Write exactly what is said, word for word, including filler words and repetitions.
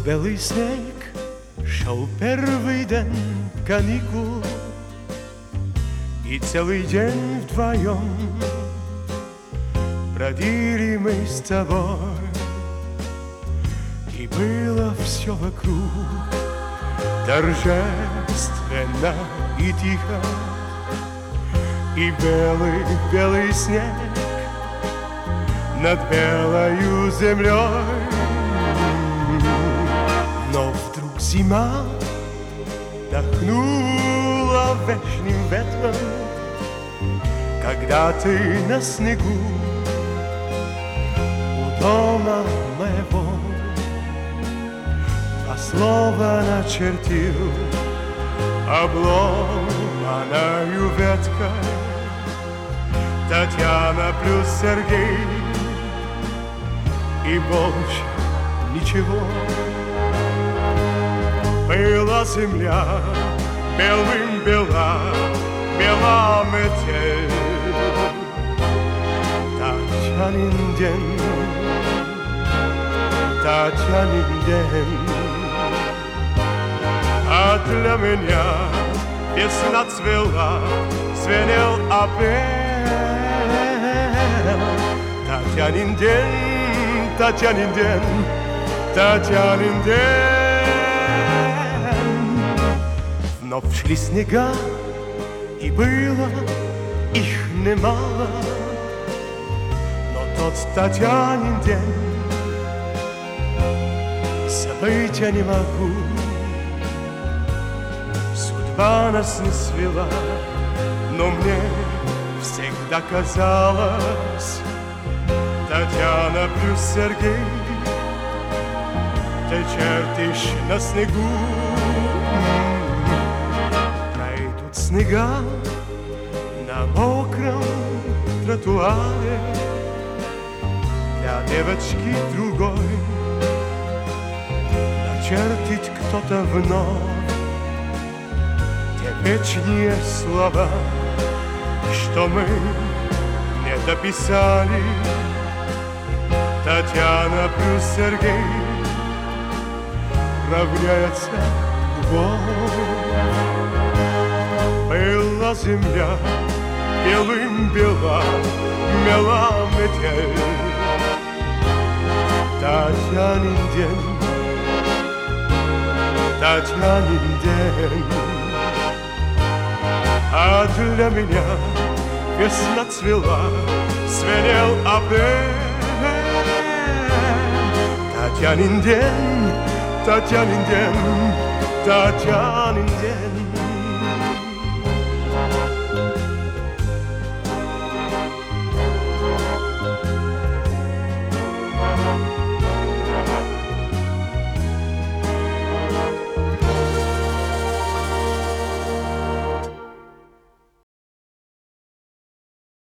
белый снег, шел первый день каникул, и целый день вдвоем бродили мы с тобой. И было все вокруг торжественно и тихо, и белый-белый снег над белою землей. Но вдруг зима дохнула вечным ветром, когда ты на снегу у дома моего два слова начертил обломаною веткой. Татьяна плюс Сергей, и больше ничего. Была земля белым бела, бела метель. Татьянин день, Татьянин день. А для меня весна цвела, звенел апрель. Татьянин день, Татьянин день, Татьянин день. Вновь шли снега, и было их немало, но тот Татьянин день забыть я не могу. Судьба нас не свела, но мне всегда казалось, Татьяна плюс Сергей, ты чертишь на снегу. Пройдут снега на мокром тротуаре, для девочки другой начертить кто-то вновь те вечные слова, что мы не дописали. Татьяна плюс Сергей равняется любовь. Была земля белым бела, мела метель. Татьянин день, Татьянин день. А для меня весна цвела, звенел апрель. Татьянин день, Татьянин день, Татьянин день.